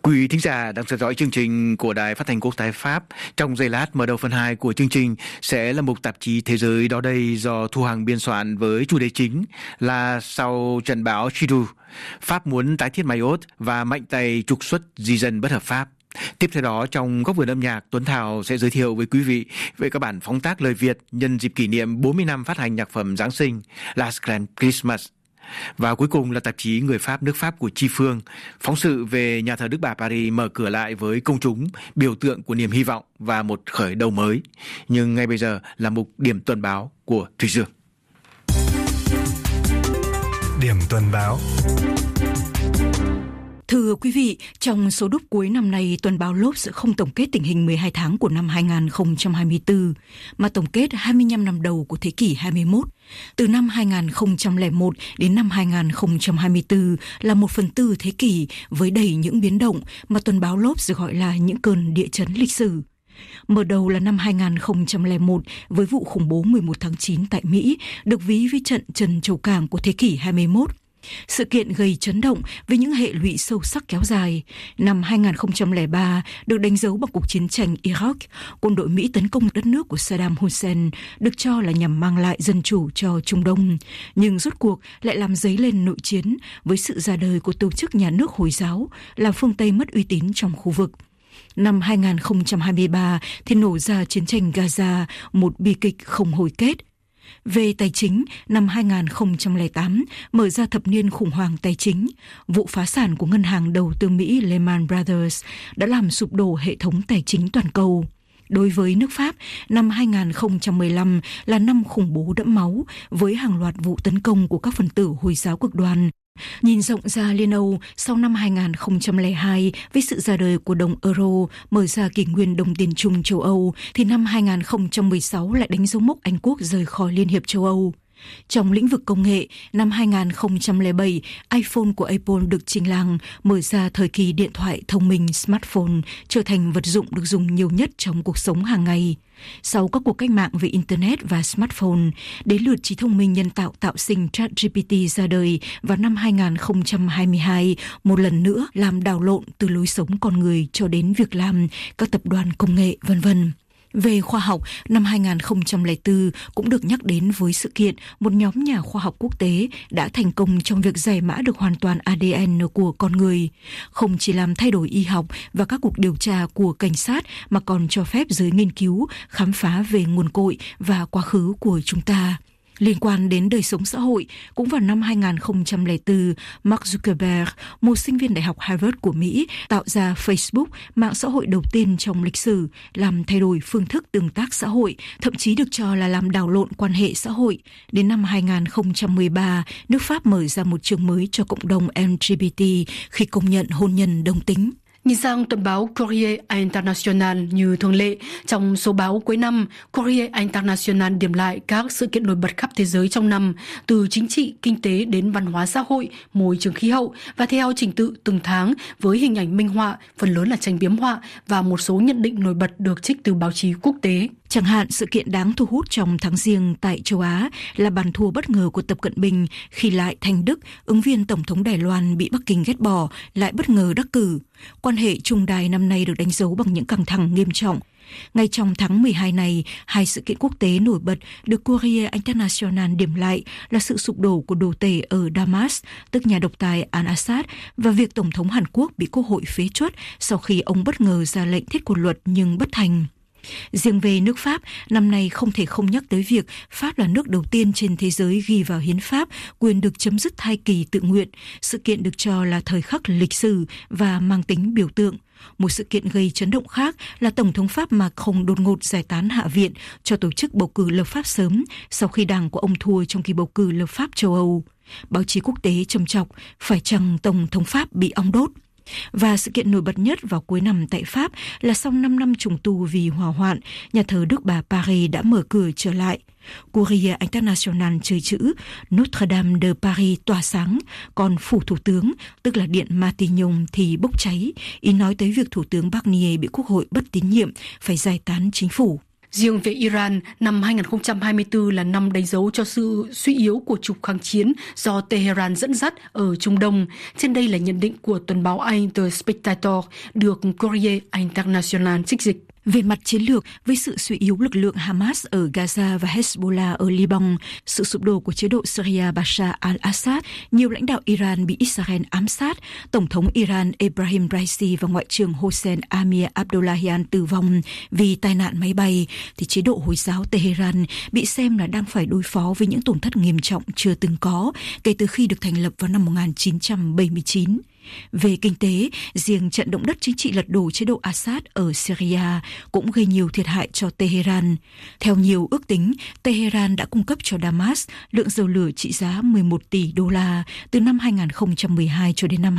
Quý thính giả đang theo dõi chương trình của Đài Phát thanh Quốc tế Pháp. Trong giây lát mở đầu phần 2 của chương trình sẽ là mục tạp chí Thế giới đó đây do Thu Hằng biên soạn với chủ đề chính là sau trận bão Chidu, Pháp muốn tái thiết Mayotte và mạnh tay trục xuất di dân bất hợp pháp. Tiếp theo đó, trong góc vườn âm nhạc, Tuấn Thảo sẽ giới thiệu với quý vị về các bản phóng tác lời Việt nhân dịp kỷ niệm 40 năm phát hành nhạc phẩm Giáng sinh Last Grand Christmas. Và cuối cùng là tạp chí Người Pháp nước Pháp của Chi Phương, phóng sự về nhà thờ Đức Bà Paris mở cửa lại với công chúng, biểu tượng của niềm hy vọng và một khởi đầu mới. Nhưng ngay bây giờ là mục điểm tuần báo của Thủy Dương. Điểm tuần báo. Thưa quý vị, trong số đúc cuối năm nay, tuần báo L'Obs không tổng kết tình hình 12 tháng của năm 2024, mà tổng kết 25 năm đầu của thế kỷ 21. Từ năm 2001 đến năm 2024 là 1/4 thế kỷ với đầy những biến động mà tuần báo L'Obs gọi là những cơn địa chấn lịch sử. Mở đầu là năm 2001 với vụ khủng bố 11 tháng 9 tại Mỹ, được ví với trận trần trầu cảng của thế kỷ 21. Sự kiện gây chấn động với những hệ lụy sâu sắc kéo dài. Năm 2003 được đánh dấu bằng cuộc chiến tranh Iraq, quân đội Mỹ tấn công đất nước của Saddam Hussein được cho là nhằm mang lại dân chủ cho Trung Đông, nhưng rốt cuộc lại làm dấy lên nội chiến với sự ra đời của tổ chức nhà nước Hồi giáo, làm phương Tây mất uy tín trong khu vực. Năm 2023 thì nổ ra chiến tranh Gaza, một bi kịch không hồi kết. Về tài chính, năm 2008 mở ra thập niên khủng hoảng tài chính. Vụ phá sản của ngân hàng đầu tư Mỹ Lehman Brothers đã làm sụp đổ hệ thống tài chính toàn cầu. Đối với nước Pháp, năm 2015 là năm khủng bố đẫm máu với hàng loạt vụ tấn công của các phần tử Hồi giáo cực đoan. Nhìn rộng ra Liên Âu, sau năm 2002 với sự ra đời của đồng euro mở ra kỷ nguyên đồng tiền chung châu Âu, thì năm 2016 lại đánh dấu mốc Anh Quốc rời khỏi Liên hiệp châu Âu. Trong lĩnh vực công nghệ, năm 2007, iPhone của Apple được trình làng, mở ra thời kỳ điện thoại thông minh smartphone trở thành vật dụng được dùng nhiều nhất trong cuộc sống hàng ngày. Sau các cuộc cách mạng về Internet và smartphone, đến lượt trí thông minh nhân tạo tạo sinh ChatGPT ra đời vào năm 2022, một lần nữa làm đảo lộn từ lối sống con người cho đến việc làm, các tập đoàn công nghệ, v.v. Về khoa học, năm 2004 cũng được nhắc đến với sự kiện một nhóm nhà khoa học quốc tế đã thành công trong việc giải mã được hoàn toàn ADN của con người. Không chỉ làm thay đổi y học và các cuộc điều tra của cảnh sát mà còn cho phép giới nghiên cứu khám phá về nguồn cội và quá khứ của chúng ta. Liên quan đến đời sống xã hội, cũng vào năm 2004, Mark Zuckerberg, một sinh viên Đại học Harvard của Mỹ, tạo ra Facebook, mạng xã hội đầu tiên trong lịch sử, làm thay đổi phương thức tương tác xã hội, thậm chí được cho là làm đảo lộn quan hệ xã hội. Đến năm 2013, nước Pháp mở ra một chương mới cho cộng đồng LGBT khi công nhận hôn nhân đồng tính. Nhìn sang tuần báo Corriere International như thường lệ, trong số báo cuối năm, Corriere International điểm lại các sự kiện nổi bật khắp thế giới trong năm, từ chính trị, kinh tế đến văn hóa xã hội, môi trường khí hậu và theo trình tự từng tháng với hình ảnh minh họa, phần lớn là tranh biếm họa và một số nhận định nổi bật được trích từ báo chí quốc tế. Chẳng hạn, sự kiện đáng thu hút trong tháng Giêng tại châu Á là bàn thua bất ngờ của Tập Cận Bình khi Lại Thanh Đức, ứng viên Tổng thống Đài Loan bị Bắc Kinh ghét bỏ, lại bất ngờ đắc cử. Quan hệ Trung Đài năm nay được đánh dấu bằng những căng thẳng nghiêm trọng. Ngay trong tháng 12 này, hai sự kiện quốc tế nổi bật được Corriere International điểm lại là sự sụp đổ của đồ tể ở Damas, tức nhà độc tài Al-Assad, và việc Tổng thống Hàn Quốc bị Quốc hội phế truất sau khi ông bất ngờ ra lệnh thiết quân luật nhưng bất thành. Riêng về nước Pháp, năm nay không thể không nhắc tới việc Pháp là nước đầu tiên trên thế giới ghi vào hiến pháp quyền được chấm dứt thai kỳ tự nguyện, sự kiện được cho là thời khắc lịch sử và mang tính biểu tượng. Một sự kiện gây chấn động khác là Tổng thống Pháp Macron đột ngột giải tán Hạ viện cho tổ chức bầu cử lập pháp sớm sau khi đảng của ông thua trong kỳ bầu cử lập pháp châu Âu. Báo chí quốc tế trầm trọng, phải chăng Tổng thống Pháp bị ong đốt? Và sự kiện nổi bật nhất vào cuối năm tại Pháp là sau 5 năm trùng tu vì hỏa hoạn, nhà thờ Đức Bà Paris đã mở cửa trở lại. Corriere International chơi chữ Notre Dame de Paris tỏa sáng, còn phủ thủ tướng, tức là điện Matignon thì bốc cháy, ý nói tới việc Thủ tướng Barnier bị Quốc hội bất tín nhiệm, phải giải tán chính phủ. Riêng về Iran, năm 2024 là năm đánh dấu cho sự suy yếu của trục kháng chiến do Tehran dẫn dắt ở Trung Đông. Trên đây là nhận định của tuần báo Anh The Spectator được Courrier International trích dịch. Về mặt chiến lược, với sự suy yếu lực lượng Hamas ở Gaza và Hezbollah ở Liban, sự sụp đổ của chế độ Syria Bashar al-Assad, nhiều lãnh đạo Iran bị Israel ám sát, Tổng thống Iran Ebrahim Raisi và Ngoại trưởng Hossein Amir Abdollahian tử vong vì tai nạn máy bay, thì chế độ Hồi giáo Tehran bị xem là đang phải đối phó với những tổn thất nghiêm trọng chưa từng có kể từ khi được thành lập vào năm 1979. Về kinh tế, riêng trận động đất chính trị lật đổ chế độ Assad ở Syria cũng gây nhiều thiệt hại cho Tehran. Theo nhiều ước tính, Tehran đã cung cấp cho Damas lượng dầu lửa trị giá 11 tỷ đô la từ năm 2012 cho đến năm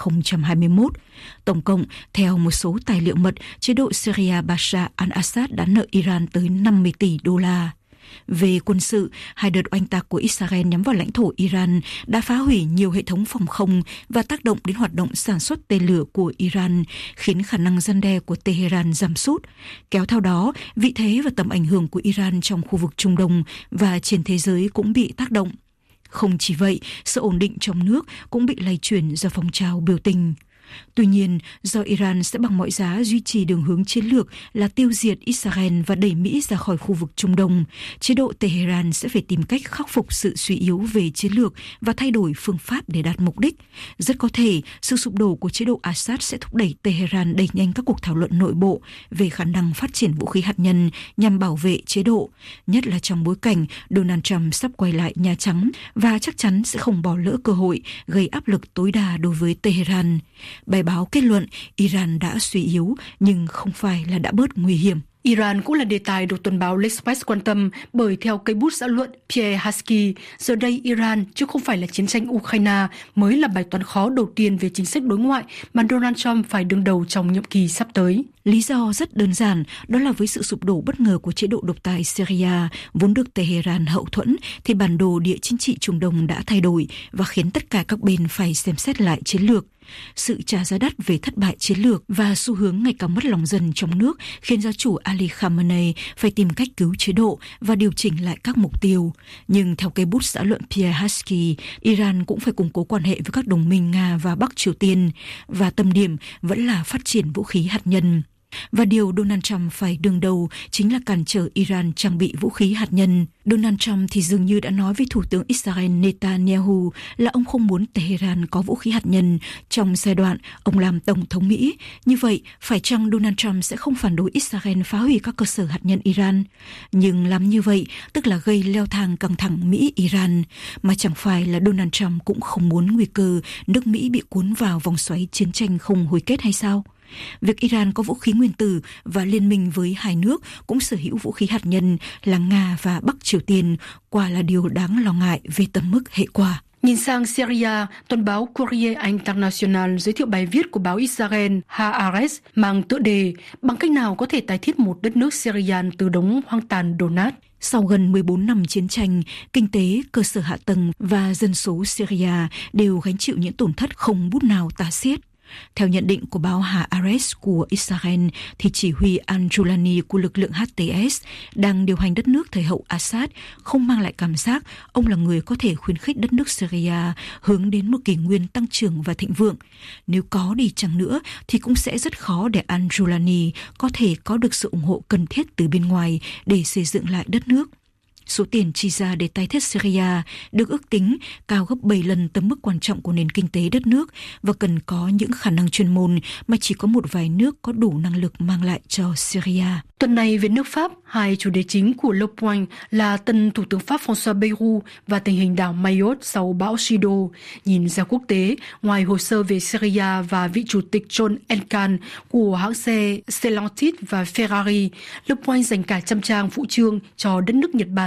2021. Tổng cộng, theo một số tài liệu mật, chế độ Syria Bashar al-Assad đã nợ Iran tới 50 tỷ đô la. Về quân sự, hai đợt oanh tạc của Israel nhắm vào lãnh thổ Iran đã phá hủy nhiều hệ thống phòng không và tác động đến hoạt động sản xuất tên lửa của Iran, khiến khả năng răn đe của Tehran giảm sút. Kéo theo đó, vị thế và tầm ảnh hưởng của Iran trong khu vực Trung Đông và trên thế giới cũng bị tác động. Không chỉ vậy, sự ổn định trong nước cũng bị lay chuyển do phong trào biểu tình. Tuy nhiên, do Iran sẽ bằng mọi giá duy trì đường hướng chiến lược là tiêu diệt Israel và đẩy Mỹ ra khỏi khu vực Trung Đông, chế độ Tehran sẽ phải tìm cách khắc phục sự suy yếu về chiến lược và thay đổi phương pháp để đạt mục đích. Rất có thể, sự sụp đổ của chế độ Assad sẽ thúc đẩy Tehran đẩy nhanh các cuộc thảo luận nội bộ về khả năng phát triển vũ khí hạt nhân nhằm bảo vệ chế độ, nhất là trong bối cảnh Donald Trump sắp quay lại Nhà Trắng và chắc chắn sẽ không bỏ lỡ cơ hội gây áp lực tối đa đối với Tehran. Bài báo kết luận Iran đã suy yếu nhưng không phải là đã bớt nguy hiểm. Iran cũng là đề tài được tuần báo L'Express quan tâm bởi theo cây bút xã luận Pierre Hasky, giờ đây Iran chứ không phải là chiến tranh Ukraine mới là bài toán khó đầu tiên về chính sách đối ngoại mà Donald Trump phải đương đầu trong nhiệm kỳ sắp tới. Lý do rất đơn giản, đó là với sự sụp đổ bất ngờ của chế độ độc tài Syria vốn được Tehran hậu thuẫn, thì bản đồ địa chính trị Trung Đông đã thay đổi và khiến tất cả các bên phải xem xét lại chiến lược. Sự trả giá đắt về thất bại chiến lược và xu hướng ngày càng mất lòng dân trong nước khiến gia chủ Ali Khamenei phải tìm cách cứu chế độ và điều chỉnh lại các mục tiêu. Nhưng theo cây bút xã luận Pierre Hasky, Iran cũng phải củng cố quan hệ với các đồng minh Nga và Bắc Triều Tiên, và tâm điểm vẫn là phát triển vũ khí hạt nhân. Và điều Donald Trump phải đương đầu chính là cản trở Iran trang bị vũ khí hạt nhân. Donald Trump thì dường như đã nói với Thủ tướng Israel Netanyahu là ông không muốn Tehran có vũ khí hạt nhân trong giai đoạn ông làm Tổng thống Mỹ. Như vậy, phải chăng Donald Trump sẽ không phản đối Israel phá hủy các cơ sở hạt nhân Iran? Nhưng làm như vậy tức là gây leo thang căng thẳng Mỹ-Iran, mà chẳng phải là Donald Trump cũng không muốn nguy cơ nước Mỹ bị cuốn vào vòng xoáy chiến tranh không hồi kết hay sao? Việc Iran có vũ khí nguyên tử và liên minh với hai nước cũng sở hữu vũ khí hạt nhân là Nga và Bắc Triều Tiên quả là điều đáng lo ngại về tầm mức hệ quả. Nhìn sang Syria, tuần báo Courrier International giới thiệu bài viết của báo Israel Haaretz mang tựa đề "Bằng cách nào có thể tái thiết một đất nước Syrian từ đống hoang tàn đổ nát?" Sau gần 14 năm chiến tranh, kinh tế, cơ sở hạ tầng và dân số Syria đều gánh chịu những tổn thất không bút nào tả xiết. Theo nhận định của báo Haaretz của Israel, thì chỉ huy Al-Julani của lực lượng HTS đang điều hành đất nước thời hậu Assad không mang lại cảm giác ông là người có thể khuyến khích đất nước Syria hướng đến một kỷ nguyên tăng trưởng và thịnh vượng. Nếu có đi chăng nữa thì cũng sẽ rất khó để Al-Julani có thể có được sự ủng hộ cần thiết từ bên ngoài để xây dựng lại đất nước. Số tiền chi ra để tái thiết Syria được ước tính cao gấp 7 lần tầm mức quan trọng của nền kinh tế đất nước và cần có những khả năng chuyên môn mà chỉ có một vài nước có đủ năng lực mang lại cho Syria. Tuần này về nước Pháp, hai chủ đề chính của Le Point là tân Thủ tướng Pháp François Bayrou và tình hình đảo Mayotte sau bão Chido. Nhìn ra quốc tế, ngoài hồ sơ về Syria và vị chủ tịch John Elkann của hãng xe Stellantis và Ferrari, Le Point dành cả trăm trang phụ chương cho đất nước Nhật Bản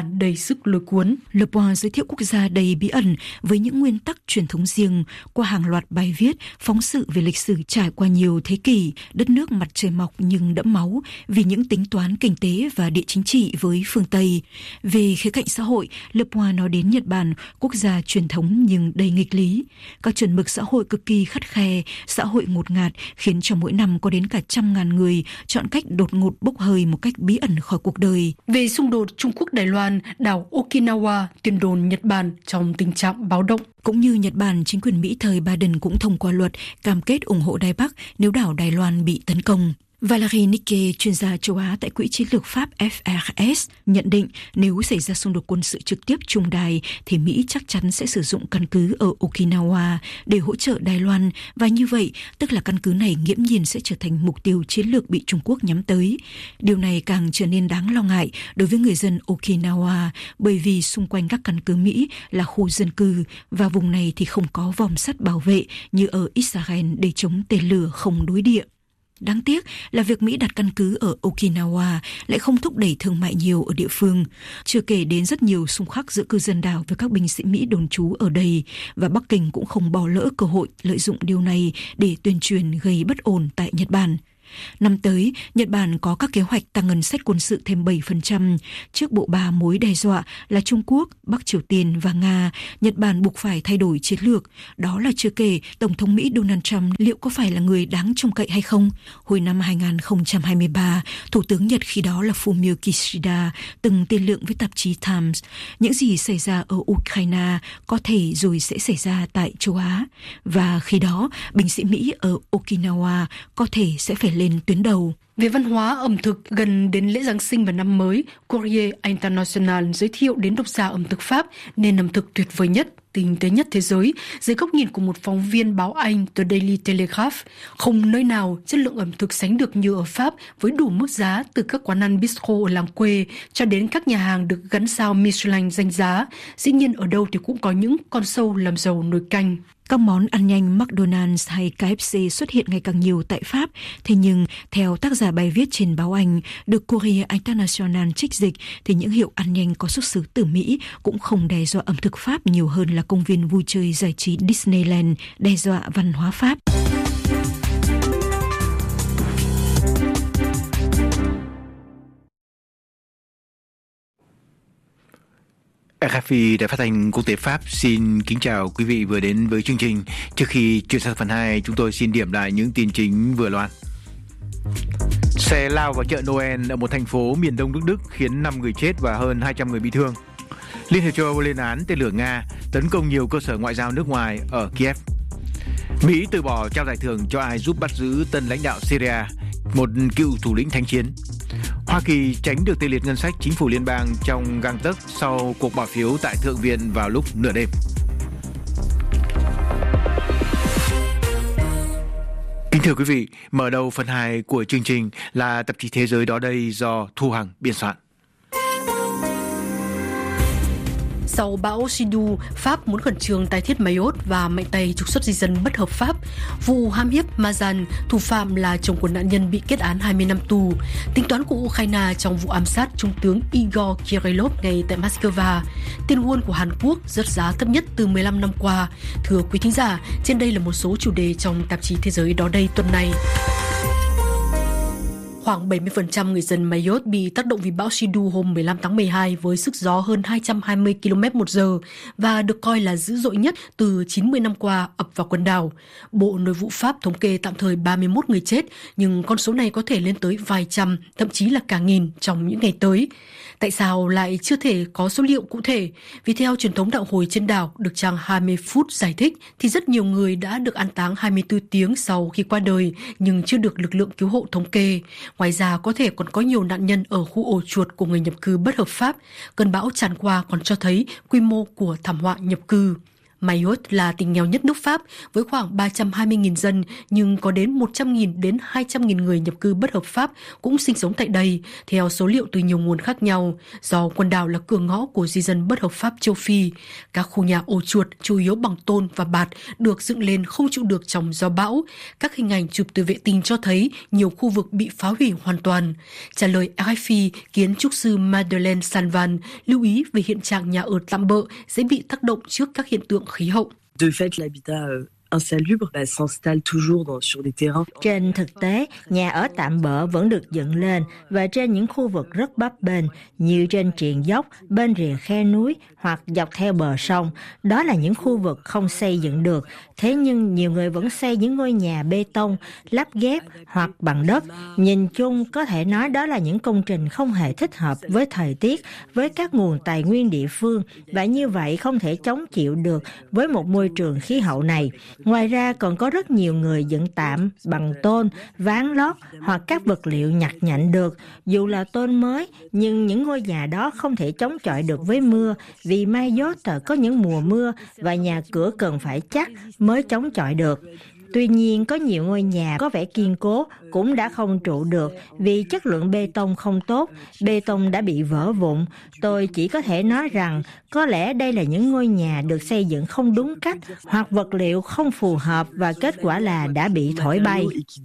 Bản đầy sức lôi cuốn. Le Point giới thiệu quốc gia đầy bí ẩn với những nguyên tắc truyền thống riêng qua hàng loạt bài viết, phóng sự về lịch sử trải qua nhiều thế kỷ, đất nước mặt trời mọc nhưng đẫm máu vì những tính toán kinh tế và địa chính trị với phương Tây. Về khía cạnh xã hội, Le Point nói đến Nhật Bản, quốc gia truyền thống nhưng đầy nghịch lý. Các chuẩn mực xã hội cực kỳ khắt khe, xã hội ngột ngạt khiến cho mỗi năm có đến cả 100.000 người chọn cách đột ngột bốc hơi một cách bí ẩn khỏi cuộc đời. Về xung đột Trung Quốc-Đài Loan, đảo Okinawa tuyên đồn Nhật Bản trong tình trạng báo động. Cũng như Nhật Bản, chính quyền Mỹ thời Biden cũng thông qua luật cam kết ủng hộ Đài Bắc nếu đảo Đài Loan bị tấn công. Valérie Nicke, chuyên gia châu Á tại Quỹ Chiến lược Pháp FRS, nhận định nếu xảy ra xung đột quân sự trực tiếp Trung Đài thì Mỹ chắc chắn sẽ sử dụng căn cứ ở Okinawa để hỗ trợ Đài Loan, và như vậy tức là căn cứ này nghiễm nhiên sẽ trở thành mục tiêu chiến lược bị Trung Quốc nhắm tới. Điều này càng trở nên đáng lo ngại đối với người dân Okinawa bởi vì xung quanh các căn cứ Mỹ là khu dân cư và vùng này thì không có vòm sắt bảo vệ như ở Israel để chống tên lửa không đối địa. Đáng tiếc là việc Mỹ đặt căn cứ ở Okinawa lại không thúc đẩy thương mại nhiều ở địa phương, chưa kể đến rất nhiều xung khắc giữa cư dân đảo với các binh sĩ Mỹ đồn trú ở đây, và Bắc Kinh cũng không bỏ lỡ cơ hội lợi dụng điều này để tuyên truyền gây bất ổn tại Nhật Bản. Năm tới, Nhật Bản có các kế hoạch tăng ngân sách quân sự thêm 7%. Trước bộ ba mối đe dọa là Trung Quốc, Bắc Triều Tiên và Nga, Nhật Bản buộc phải thay đổi chiến lược. Đó là chưa kể, Tổng thống Mỹ Donald Trump liệu có phải là người đáng trông cậy hay không? Hồi năm 2023, Thủ tướng Nhật khi đó là Fumio Kishida từng tiên lượng với tạp chí Times. Những gì xảy ra ở Ukraine có thể rồi sẽ xảy ra tại châu Á. Và khi đó, binh sĩ Mỹ ở Okinawa có thể sẽ phải lên tuyến đầu. Về văn hóa ẩm thực, gần đến lễ Giáng sinh và năm mới, Courrier International giới thiệu đến độc giả ẩm thực Pháp nền ẩm thực tuyệt vời nhất, tinh tế nhất thế giới dưới góc nhìn của một phóng viên báo Anh The Daily Telegraph. Không nơi nào chất lượng ẩm thực sánh được như ở Pháp, với đủ mức giá từ các quán ăn bistro ở làng quê cho đến các nhà hàng được gắn sao Michelin danh giá. Dĩ nhiên ở đâu thì cũng có những con sâu làm giàu nồi canh. Các món ăn nhanh McDonald's hay KFC xuất hiện ngày càng nhiều tại Pháp. Thế nhưng, theo tác giả bài viết trên báo Anh, được Courrier International trích dịch, thì những hiệu ăn nhanh có xuất xứ từ Mỹ cũng không đe dọa ẩm thực Pháp nhiều hơn là công viên vui chơi giải trí Disneyland đe dọa văn hóa Pháp. RFI Đài Phát thanh Quốc tế Pháp xin kính chào quý vị vừa đến với chương trình. Trước khi chuyển sang phần 2, chúng tôi xin điểm lại những tin chính vừa loan. Xe lao vào chợ Noel ở một thành phố miền đông nước Đức khiến 5 người chết và hơn 200 người bị thương. Liên Hiệp châu Âu lên án tên lửa Nga tấn công nhiều cơ sở ngoại giao nước ngoài ở Kiev. Mỹ từ bỏ trao giải thưởng cho ai giúp bắt giữ tân lãnh đạo Syria, một cựu thủ lĩnh thánh chiến. Hoa Kỳ tránh được tê liệt ngân sách chính phủ liên bang trong gang tấc sau cuộc bỏ phiếu tại Thượng viện vào lúc nửa đêm. Kính thưa quý vị, mở đầu phần 2 của chương trình là tạp chí Thế giới đó đây do Thu Hằng biên soạn. Sau bão Sidou, Pháp muốn khẩn trương tái thiết Mayotte và mạnh tay trục xuất di dân bất hợp pháp. Vụ hãm hiếp Mazan, thủ phạm là chồng của nạn nhân bị kết án 20 năm tù. Tính toán của Ukraine trong vụ ám sát Trung tướng Igor Kirillov ngay tại Moscow. Tiền won của Hàn Quốc rớt giá thấp nhất từ 15 năm qua. Thưa quý thính giả, trên đây là một số chủ đề trong tạp chí Thế giới đó đây tuần này. Khoảng 70% người dân Mayotte bị tác động vì bão Sidou hôm 15 tháng 12 với sức gió hơn 220 km/h và được coi là dữ dội nhất từ 90 năm qua ập vào quần đảo. Bộ Nội vụ Pháp thống kê tạm thời 31 người chết, nhưng con số này có thể lên tới vài trăm, thậm chí là cả nghìn trong những ngày tới. Tại sao lại chưa thể có số liệu cụ thể? Vì theo truyền thống đạo hồi trên đảo được trang 20 phút giải thích thì rất nhiều người đã được an táng 24 tiếng sau khi qua đời nhưng chưa được lực lượng cứu hộ thống kê. Ngoài ra có thể còn có nhiều nạn nhân ở khu ổ chuột của người nhập cư bất hợp pháp. Cơn bão tràn qua còn cho thấy quy mô của thảm họa nhập cư. Mayotte là tỉnh nghèo nhất nước Pháp với khoảng 320.000 dân, nhưng có đến 100.000 đến 200.000 người nhập cư bất hợp pháp cũng sinh sống tại đây, theo số liệu từ nhiều nguồn khác nhau, do quần đảo là cửa ngõ của di dân bất hợp pháp châu Phi. Các khu nhà ổ chuột chủ yếu bằng tôn và bạt được dựng lên không chịu được trong gió bão. Các hình ảnh chụp từ vệ tinh cho thấy nhiều khu vực bị phá hủy hoàn toàn. Trả lời RFI, kiến trúc sư Madeleine Salvan lưu ý về hiện trạng nhà ở tạm bợ sẽ bị tác động trước các hiện tượng khí hậu. Trên thực tế, nhà ở tạm bợ vẫn được dựng lên và trên những khu vực rất bấp bênh như trên triền dốc, bên rìa khe núi hoặc dọc theo bờ sông. Đó là những khu vực không xây dựng được. Thế nhưng nhiều người vẫn xây những ngôi nhà bê tông, lắp ghép hoặc bằng đất. Nhìn chung có thể nói đó là những công trình không hề thích hợp với thời tiết, với các nguồn tài nguyên địa phương và như vậy không thể chống chịu được với một môi trường khí hậu này. Ngoài ra còn có rất nhiều người dựng tạm bằng tôn, ván lót hoặc các vật liệu nhặt nhạnh được. Dù là tôn mới, nhưng những ngôi nhà đó không thể chống chọi được với mưa vì Mayotte có những mùa mưa và nhà cửa cần phải chắc mới chống chọi được. Tuy nhiên, có nhiều ngôi nhà có vẻ kiên cố cũng đã không trụ được vì chất lượng bê tông không tốt, bê tông đã bị vỡ vụn. Tôi chỉ có thể nói rằng có lẽ đây là những ngôi nhà được xây dựng không đúng cách hoặc vật liệu không phù hợp và kết quả là đã bị thổi bay.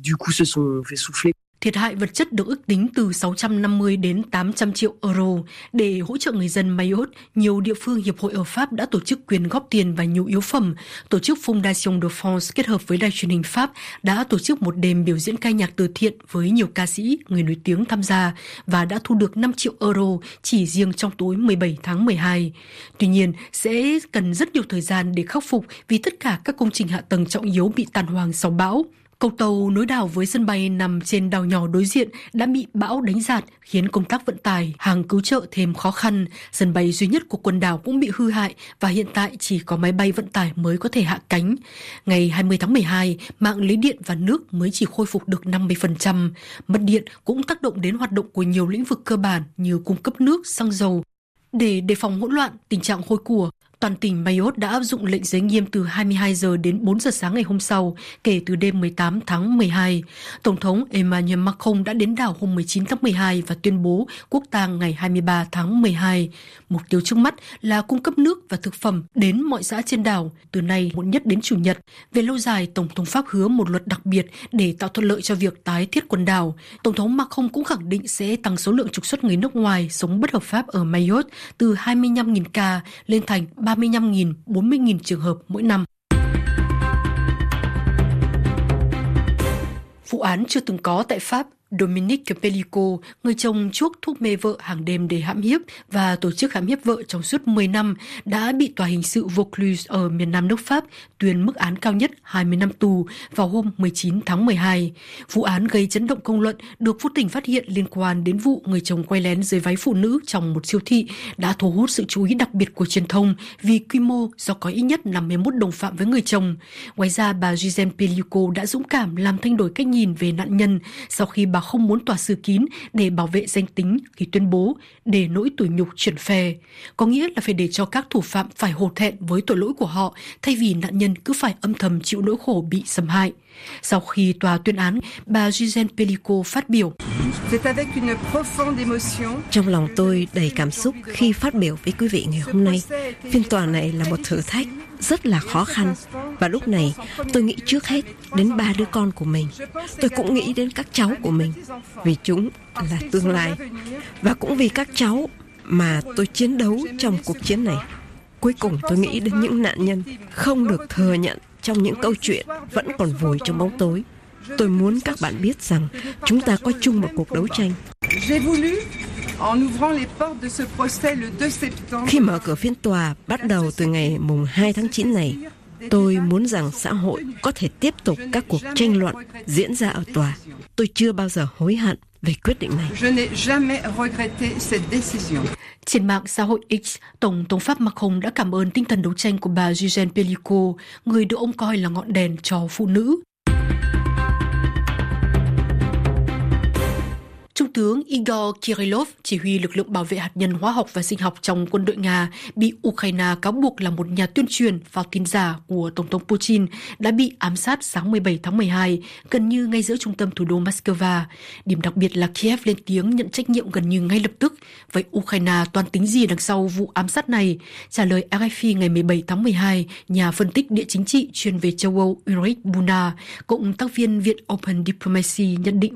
Thiệt hại vật chất được ước tính từ 650 đến 800 triệu euro. Để hỗ trợ người dân Mayotte, nhiều địa phương hiệp hội ở Pháp đã tổ chức quyên góp tiền và nhu yếu phẩm. Tổ chức Fondation de France kết hợp với đài truyền hình Pháp đã tổ chức một đêm biểu diễn ca nhạc từ thiện với nhiều ca sĩ, người nổi tiếng tham gia và đã thu được 5 triệu euro chỉ riêng trong tối 17 tháng 12. Tuy nhiên, sẽ cần rất nhiều thời gian để khắc phục vì tất cả các công trình hạ tầng trọng yếu bị tàn hoang sau bão. Cầu tàu nối đảo với sân bay nằm trên đảo nhỏ đối diện đã bị bão đánh rạt, khiến công tác vận tải, hàng cứu trợ thêm khó khăn. Sân bay duy nhất của quần đảo cũng bị hư hại và hiện tại chỉ có máy bay vận tải mới có thể hạ cánh. Ngày 20 tháng 12, mạng lưới điện và nước mới chỉ khôi phục được 50%. Mất điện cũng tác động đến hoạt động của nhiều lĩnh vực cơ bản như cung cấp nước, xăng dầu. Để đề phòng hỗn loạn, tình trạng hôi của, toàn tỉnh Mayotte đã áp dụng lệnh giới nghiêm từ 22 giờ đến 4 giờ sáng ngày hôm sau, kể từ đêm 18 tháng 12. Tổng thống Emmanuel Macron đã đến đảo hôm 19 tháng 12 và tuyên bố quốc tang ngày 23 tháng 12. Mục tiêu trước mắt là cung cấp nước và thực phẩm đến mọi xã trên đảo, từ nay muộn nhất đến Chủ nhật. Về lâu dài, Tổng thống Pháp hứa một luật đặc biệt để tạo thuận lợi cho việc tái thiết quần đảo. Tổng thống Macron cũng khẳng định sẽ tăng số lượng trục xuất người nước ngoài sống bất hợp pháp ở Mayotte từ 25.000 ca lên thành 35.000, 40.000 trường hợp mỗi năm. Vụ án chưa từng có tại Pháp. Dominique Pellico, người chồng chuốc thuốc mê vợ hàng đêm để hãm hiếp và tổ chức hãm hiếp vợ trong suốt 10 năm, đã bị tòa hình sự Vaucluse ở miền Nam nước Pháp tuyên mức án cao nhất 20 năm tù vào hôm 19 tháng 12. Vụ án gây chấn động công luận được vô tình phát hiện liên quan đến vụ người chồng quay lén dưới váy phụ nữ trong một siêu thị đã thu hút sự chú ý đặc biệt của truyền thông vì quy mô do có ít nhất 51 đồng phạm với người chồng. Ngoài ra, bà Gisèle Pellico đã dũng cảm làm thay đổi cách nhìn về nạn nhân sau khi bà không muốn tòa xử kín để bảo vệ danh tính khi tuyên bố để nỗi tủi nhục chuyển phe. Có nghĩa là phải để cho các thủ phạm phải hổ thẹn với tội lỗi của họ thay vì nạn nhân cứ phải âm thầm chịu nỗi khổ bị xâm hại. Sau khi tòa tuyên án, bà Gisèle Pellico phát biểu: Trong lòng tôi đầy cảm xúc khi phát biểu với quý vị ngày hôm nay. Phiên tòa này là một thử thách rất là khó khăn. Và lúc này tôi nghĩ trước hết đến 3 đứa con của mình. Tôi cũng nghĩ đến các cháu của mình, vì chúng là tương lai. Và cũng vì các cháu mà tôi chiến đấu trong cuộc chiến này. Cuối cùng tôi nghĩ đến những nạn nhân không được thừa nhận trong những câu chuyện vẫn còn vùi trong bóng tối. Tôi muốn các bạn biết rằng chúng ta có chung một cuộc đấu tranh. Khi mở cửa phiên tòa bắt đầu từ ngày mùng 2 tháng 9 này, tôi muốn rằng xã hội có thể tiếp tục các cuộc tranh luận diễn ra ở tòa. Tôi chưa bao giờ hối hận về quyết định này. Trên mạng xã hội X, Tổng thống Pháp Macron đã cảm ơn tinh thần đấu tranh của bà Gisèle Pellico, người được ông coi là ngọn đèn cho phụ nữ. Trung tướng Igor Kirillov, chỉ huy lực lượng bảo vệ hạt nhân hóa học và sinh học trong quân đội Nga, bị Ukraine cáo buộc là một nhà tuyên truyền vào tin giả của Tổng thống Putin, đã bị ám sát sáng 17 tháng 12, gần như ngay giữa trung tâm thủ đô Moscow. Điểm đặc biệt là Kiev lên tiếng nhận trách nhiệm gần như ngay lập tức. Vậy Ukraine toan tính gì đằng sau vụ ám sát này? Trả lời RFI ngày 17 tháng 12, nhà phân tích địa chính trị chuyên về châu Âu Ulrich Buna, cộng tác viên Viện Open Diplomacy nhận định.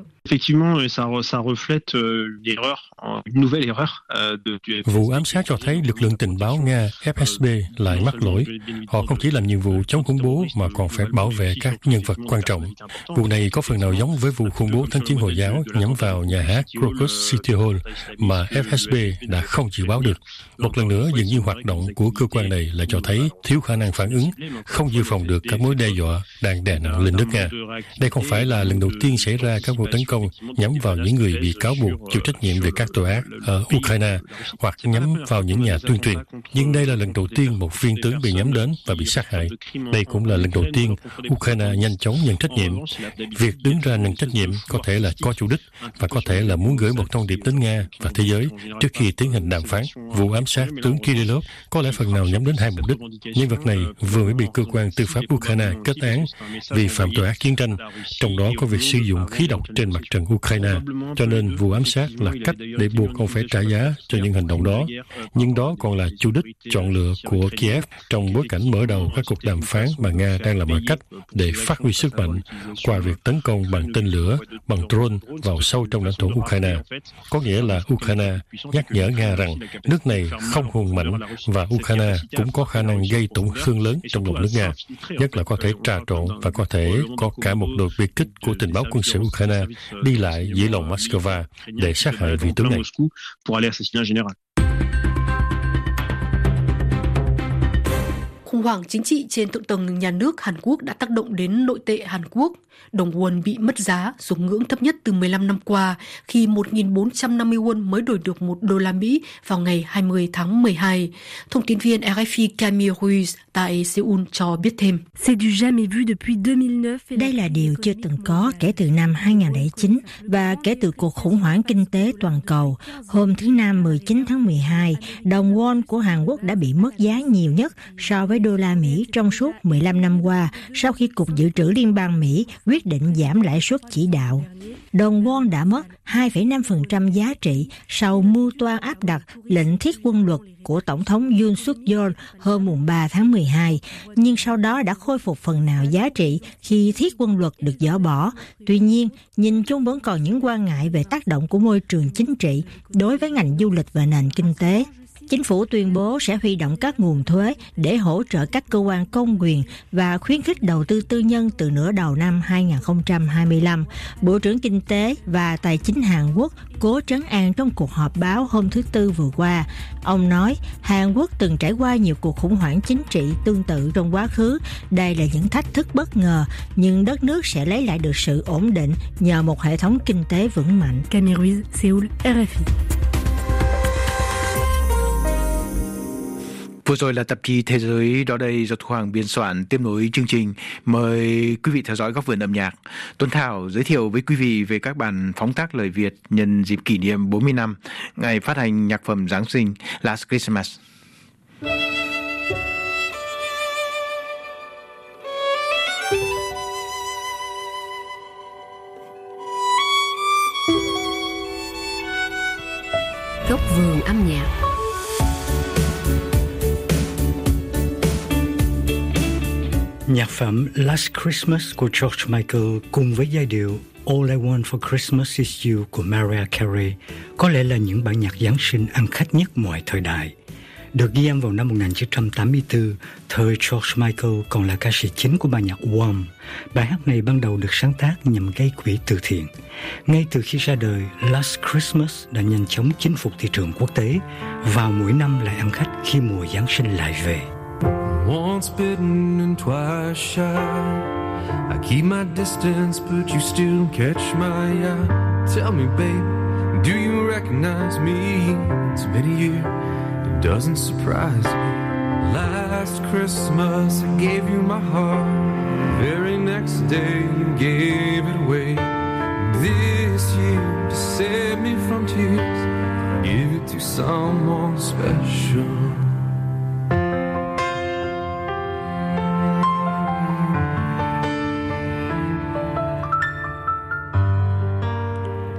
Vụ ám sát cho thấy lực lượng tình báo Nga FSB lại mắc lỗi. Họ không chỉ làm nhiệm vụ chống khủng bố mà còn phải bảo vệ các nhân vật quan trọng. Vụ này có phần nào giống với vụ khủng bố tháng chiến Hồi giáo nhắm vào nhà hát Crocus City Hall mà FSB đã không dự báo được. Một lần nữa, dường như hoạt động của cơ quan này lại cho thấy thiếu khả năng phản ứng, không dự phòng được các mối đe dọa đang đè nặng lên nước Nga. Đây không phải là lần đầu tiên xảy ra các vụ tấn công nhắm vào những người bị cáo buộc chịu trách nhiệm về các tội ác ở Ukraine hoặc nhắm vào những nhà tuyên truyền. Nhưng đây là lần đầu tiên một viên tướng bị nhắm đến và bị sát hại. Đây cũng là lần đầu tiên Ukraine nhanh chóng nhận trách nhiệm. Việc đứng ra nhận trách nhiệm có thể là có chủ đích và có thể là muốn gửi một thông điệp đến Nga và thế giới trước khi tiến hành đàm phán. Vụ ám sát tướng Kirillov có lẽ phần nào nhắm đến hai mục đích. Nhân vật này vừa mới bị cơ quan tư pháp Ukraine kết án vì phạm tội ác chiến tranh, trong đó có việc sử dụng khí độc trên mặt trận Ukraine. Cho nên vụ ám sát là cách để buộc ông phải trả giá cho những hành động đó. Nhưng đó còn là chủ đích chọn lựa của Kiev trong bối cảnh mở đầu các cuộc đàm phán mà Nga đang làm mọi cách để phát huy sức mạnh qua việc tấn công bằng tên lửa, bằng drone vào sâu trong lãnh thổ Ukraine. Có nghĩa là Ukraine nhắc nhở Nga rằng nước này không hùng mạnh và Ukraine cũng có khả năng gây tổn thương lớn trong lòng nước Nga, nhất là có thể trà trộn và có thể có cả một đội biệt kích của tình báo quân sự Ukraine đi lại giữa lòng Moscow để sát hại vị tướng này. Khủng hoảng chính trị trên thượng tầng nhà nước Hàn Quốc đã tác động đến nội tệ Hàn Quốc. Đồng won bị mất giá xuống ngưỡng thấp nhất từ 15 năm qua khi 1.450 won mới đổi được $1 vào ngày 20 tháng 12. Thông tin viên RFI Camille Ruiz tại Seoul cho biết thêm. Đây là điều chưa từng có kể từ năm 2009 và kể từ cuộc khủng hoảng kinh tế toàn cầu. Hôm thứ Năm 19 tháng 12, đồng won của Hàn Quốc đã bị mất giá nhiều nhất so với đô la Mỹ trong suốt 15 năm qua sau khi Cục Dự trữ Liên bang Mỹ quyết định giảm lãi suất chỉ đạo. Đồng won đã mất 2,5% giá trị sau mưu toan áp đặt lệnh thiết quân luật của Tổng thống Yoon Suk Yeol hôm 3 tháng 12, nhưng sau đó đã khôi phục phần nào giá trị khi thiết quân luật được dỡ bỏ. Tuy nhiên, nhìn chung vẫn còn những quan ngại về tác động của môi trường chính trị đối với ngành du lịch và nền kinh tế. Chính phủ tuyên bố sẽ huy động các nguồn thuế để hỗ trợ các cơ quan công quyền và khuyến khích đầu tư tư nhân từ nửa đầu năm 2025. Bộ trưởng Kinh tế và Tài chính Hàn Quốc Cố trấn an trong cuộc họp báo hôm thứ Tư vừa qua. Ông nói Hàn Quốc từng trải qua nhiều cuộc khủng hoảng chính trị tương tự trong quá khứ. Đây là những thách thức bất ngờ, nhưng đất nước sẽ lấy lại được sự ổn định nhờ một hệ thống kinh tế vững mạnh. Camille Ruiz, Seoul, RFI. Vừa rồi là tạp chí Thế giới, đó đây do Thu Hoàng biên soạn tiếp nối chương trình. Mời quý vị theo dõi Góc vườn âm nhạc. Tuấn Thảo giới thiệu với quý vị về các bản phóng tác lời Việt nhân dịp kỷ niệm 40 năm ngày phát hành nhạc phẩm Giáng sinh Last Christmas. Góc vườn âm nhạc. Nhạc phẩm Last Christmas của George Michael cùng với giai điệu All I Want for Christmas Is You của Mariah Carey có lẽ là những bản nhạc Giáng sinh ăn khách nhất mọi thời đại. Được ghi âm vào năm 1984, thời George Michael còn là ca sĩ chính của ban nhạc Wham. Bài hát này ban đầu được sáng tác nhằm gây quỹ từ thiện. Ngay từ khi ra đời, Last Christmas đã nhanh chóng chinh phục thị trường quốc tế, vào mỗi năm lại ăn khách khi mùa Giáng sinh lại về. Once bitten and twice shy, I keep my distance, but you still catch my eye. Tell me, babe, do you recognize me? It's been a year, it doesn't surprise me. Last Christmas I gave you my heart, the very next day you gave it away. This year, to set me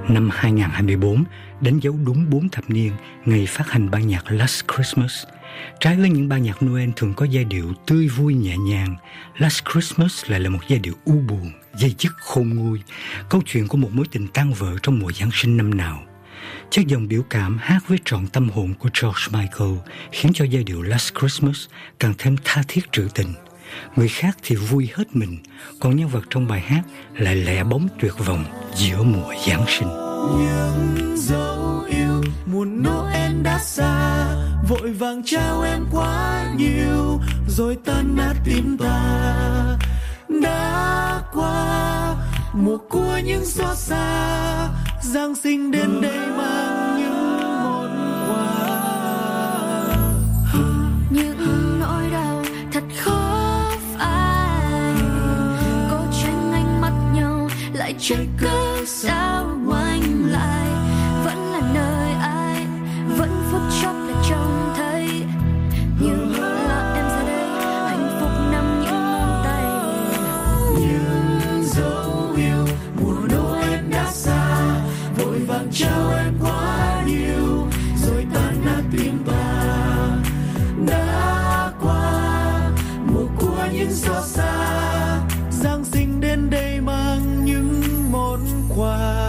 Năm 2024 đánh dấu đúng 4 thập niên ngày phát hành ban nhạc Last Christmas. Trái với những ban nhạc Noel thường có giai điệu tươi vui nhẹ nhàng, Last Christmas lại là một giai điệu u buồn, dây dứt khôn nguôi, câu chuyện của một mối tình tan vỡ trong mùa Giáng sinh năm nào. Chất giọng biểu cảm hát với trọn tâm hồn của George Michael khiến cho giai điệu Last Christmas càng thêm tha thiết trữ tình. Người khác thì vui hết mình, còn nhân vật trong bài hát lại lẻ bóng tuyệt vọng giữa mùa Giáng sinh. Những dấu yêu mùa Noel đã xa, vội vàng trao em quá nhiều rồi tan nát tim ta. Đã qua mùa của những xót xa, Giáng sinh đến đây mang những món quà. Những nỗi đau thật khó phai, có tranh ánh mắt nhau lại chạy cớ sao ngoảnh lại. Vẫn là nơi ai vẫn phút chốc là trông thấy, nhưng là em ra đây hạnh phúc nằm những ngón tay. Những dấu yêu mùa Noel đã xa, vội vàng trao em quá nhiều rồi tan nát tim ta. Đã qua mùa của những xót xa, Giáng sinh đến đây mang những món quà.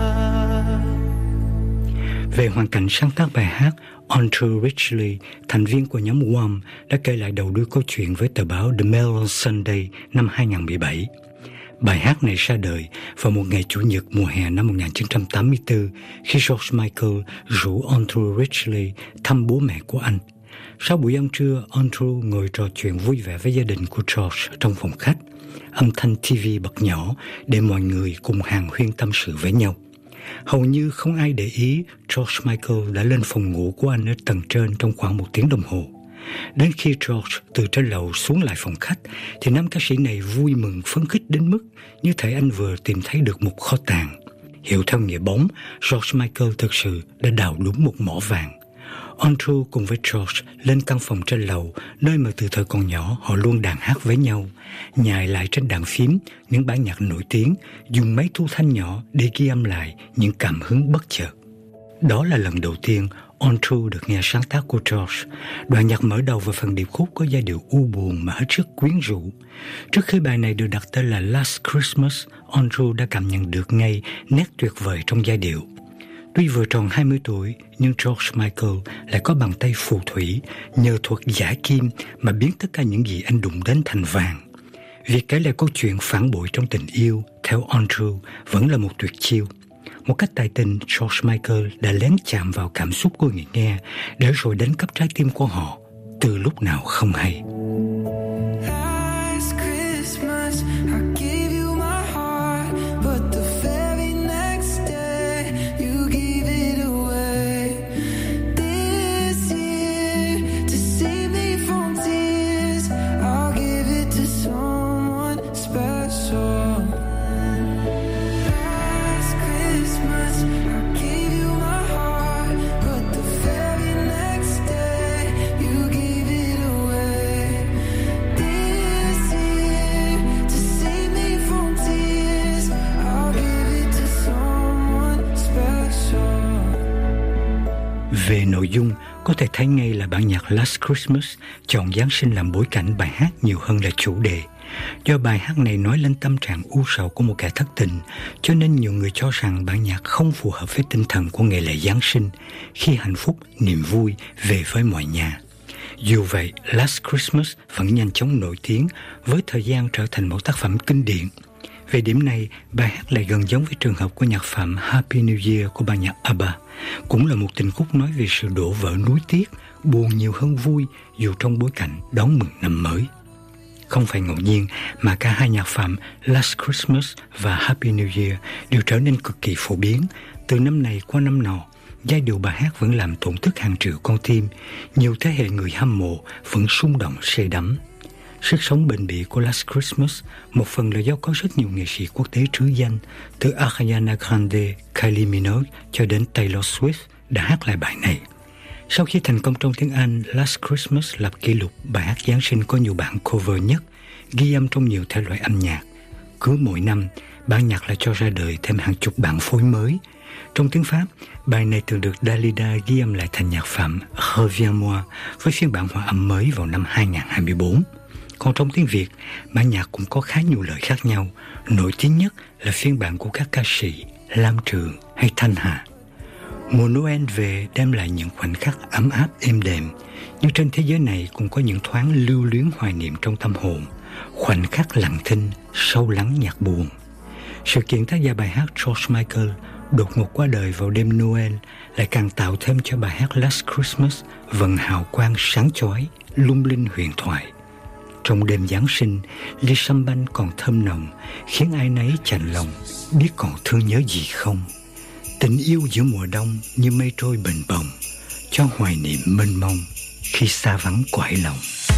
Về hoàn cảnh sáng tác bài hát, Andrew Ridgeley, thành viên của nhóm Wham, đã kể lại đầu đuôi câu chuyện với tờ báo The Mail on Sunday năm 2017. Bài hát này ra đời vào một ngày Chủ nhật mùa hè năm 1984 khi George Michael rủ Andrew Ridgeley thăm bố mẹ của anh. Sau buổi ăn trưa, Andrew ngồi trò chuyện vui vẻ với gia đình của George trong phòng khách. Âm thanh TV bật nhỏ để mọi người cùng hàn huyên tâm sự với nhau. Hầu như không ai để ý George Michael đã lên phòng ngủ của anh ở tầng trên trong khoảng 1 tiếng đồng hồ. Đến khi George từ trên lầu xuống lại phòng khách thì nam ca sĩ này vui mừng phấn khích đến mức như thể anh vừa tìm thấy được một kho tàng. Hiểu theo nghĩa bóng, George Michael thực sự đã đào đúng một mỏ vàng. Andrew cùng với George lên căn phòng trên lầu, nơi mà từ thời còn nhỏ họ luôn đàn hát với nhau, nhại lại trên đàn phím những bản nhạc nổi tiếng, dùng máy thu thanh nhỏ để ghi âm lại những cảm hứng bất chợt. Đó là lần đầu tiên Andrew được nghe sáng tác của George. Đoạn nhạc mở đầu và phần điệp khúc có giai điệu u buồn mà hết sức quyến rũ. Trước khi bài này được đặt tên là Last Christmas, Andrew đã cảm nhận được ngay nét tuyệt vời trong giai điệu. Tuy vừa tròn 20 tuổi, nhưng George Michael lại có bàn tay phù thủy, nhờ thuật giả kim mà biến tất cả những gì anh đụng đến thành vàng. Việc kể lại câu chuyện phản bội trong tình yêu, theo Andrew, vẫn là một tuyệt chiêu. Một cách tài tình, George Michael đã lén chạm vào cảm xúc của người nghe, để rồi đánh cắp trái tim của họ từ lúc nào không hay. Về nội dung, có thể thấy ngay là bản nhạc Last Christmas chọn Giáng sinh làm bối cảnh bài hát nhiều hơn là chủ đề. Do bài hát này nói lên tâm trạng u sầu của một kẻ thất tình, cho nên nhiều người cho rằng bản nhạc không phù hợp với tinh thần của ngày lễ Giáng sinh, khi hạnh phúc, niềm vui về với mọi nhà. Dù vậy, Last Christmas vẫn nhanh chóng nổi tiếng, với thời gian trở thành một tác phẩm kinh điển. Về điểm này, bài hát lại gần giống với trường hợp của nhạc phẩm Happy New Year của ban nhạc ABBA, cũng là một tình khúc nói về sự đổ vỡ nuối tiếc, buồn nhiều hơn vui dù trong bối cảnh đón mừng năm mới. Không phải ngẫu nhiên mà cả hai nhạc phẩm Last Christmas và Happy New Year đều trở nên cực kỳ phổ biến. Từ năm này qua năm nọ, giai điệu bài hát vẫn làm tổn thức hàng triệu con tim, nhiều thế hệ người hâm mộ vẫn xung động say đắm. Sức sống bền bỉ của Last Christmas một phần là do có rất nhiều nghệ sĩ quốc tế trứ danh, từ Ariana Grande, Kylie Minogue cho đến Taylor Swift đã hát lại bài này. Sau khi thành công trong tiếng Anh, Last Christmas lập kỷ lục bài hát Giáng sinh có nhiều bản cover nhất, ghi âm trong nhiều thể loại âm nhạc. Cứ mỗi năm, ban nhạc lại cho ra đời thêm hàng chục bản phối mới. Trong tiếng Pháp, bài này thường được Dalida ghi âm lại thành nhạc phẩm Reviens-moi với phiên bản hòa âm mới vào năm 2024. Còn trong tiếng Việt, bản nhạc cũng có khá nhiều lời khác nhau, nổi tiếng nhất là phiên bản của các ca sĩ Lam Trường hay Thanh Hà. Mùa Noel về đem lại những khoảnh khắc ấm áp êm đềm, nhưng trên thế giới này cũng có những thoáng lưu luyến hoài niệm trong tâm hồn, khoảnh khắc lặng thinh, sâu lắng nhạc buồn. Sự kiện tác giả bài hát George Michael đột ngột qua đời vào đêm Noel lại càng tạo thêm cho bài hát Last Christmas vầng hào quang sáng chói, lung linh huyền thoại. Trong đêm Giáng sinh, ly sâm banh còn thơm nồng, khiến ai nấy chạnh lòng, biết còn thương nhớ gì không. Tình yêu giữa mùa đông như mây trôi bềnh bồng, cho hoài niệm mênh mông khi xa vắng cõi lòng.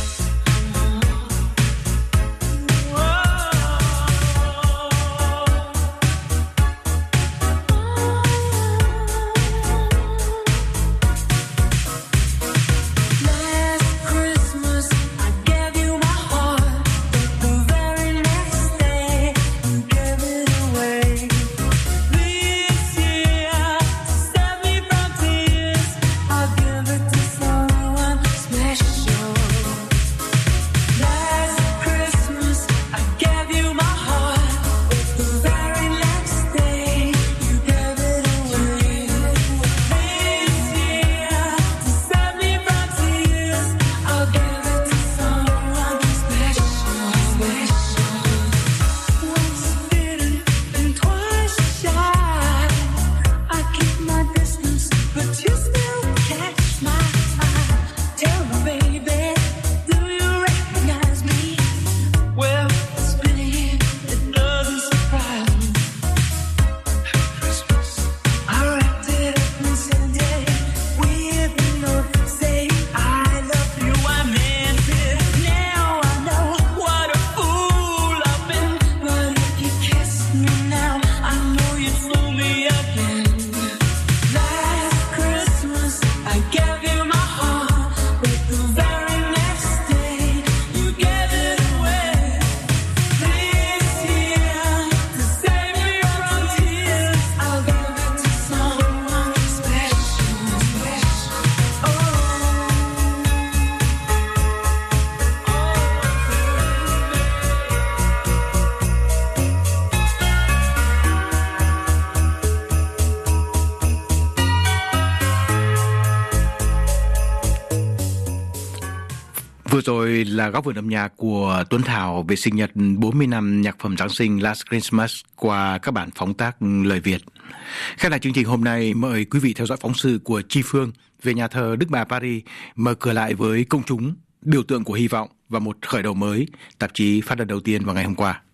Vừa rồi là góc vườn âm nhạc của Tuấn Thảo về sinh nhật 40 năm nhạc phẩm Giáng sinh Last Christmas qua các bản phóng tác lời Việt. Khép lại chương trình hôm nay, mời quý vị theo dõi phóng sự của Chi Phương về nhà thờ Đức Bà Paris mở cửa lại với công chúng, biểu tượng của hy vọng và một khởi đầu mới, tạp chí phát lần đầu tiên vào ngày hôm qua.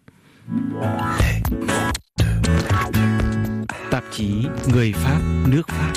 Tạp chí Người Pháp, nước Pháp.